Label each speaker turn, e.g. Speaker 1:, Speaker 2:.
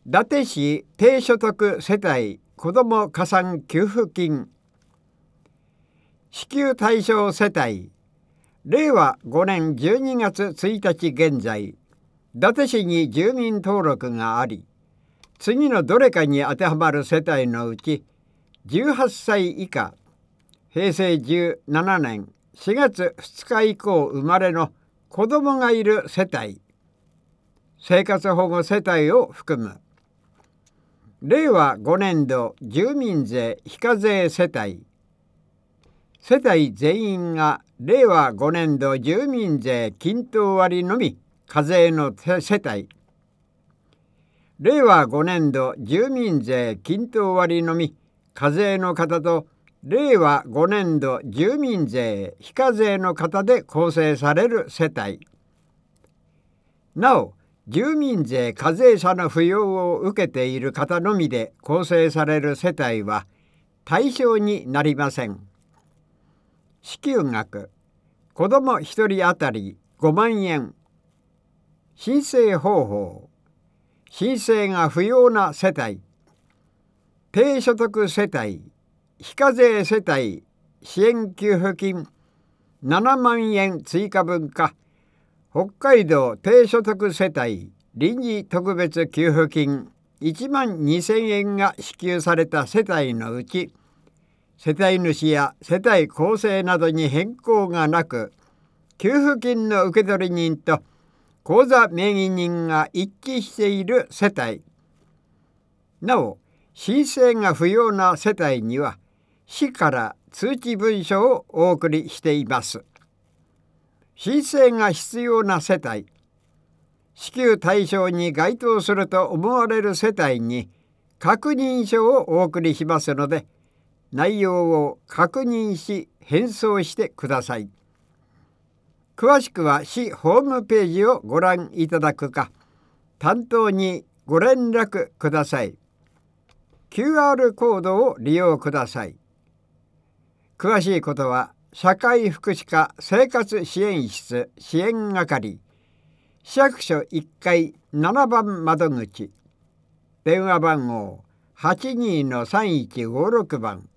Speaker 1: 伊達市低所得世帯子ども加算給付金支給対象世帯令和5年12月1日現在、伊達市に住民登録があり、次のどれかに当てはまる世帯のうち、18歳以下、平成17年4月2日以降生まれの子どもがいる世帯、生活保護世帯を含む。令和5年度住民税非課税世帯、世帯全員が令和5年度住民税均等割のみ課税の世帯、令和5年度住民税均等割のみ課税の方と、令和5年度住民税非課税の方で構成される世帯。なお、住民税課税者の扶養を受けている方のみで構成される世帯は対象になりません。支給額、子ども1人当たり5万円。申請方法、申請が不要な世帯、低所得世帯、非課税世帯支援給付金7万円追加分か、北海道低所得世帯臨時特別給付金1万2000円が支給された世帯のうち、世帯主や世帯構成などに変更がなく、給付金の受取人と口座名義人が一致している世帯。なお、申請が不要な世帯には、市から通知文書をお送りしています。申請が必要な世帯、支給対象に該当すると思われる世帯に確認書をお送りしますので、内容を確認し返送してください。詳しくは市ホームページをご覧いただくか、担当にご連絡ください。QR コードを利用ください。詳しいことは社会福祉課生活支援室支援係、市役所1階7番窓口、電話番号 82-3156 番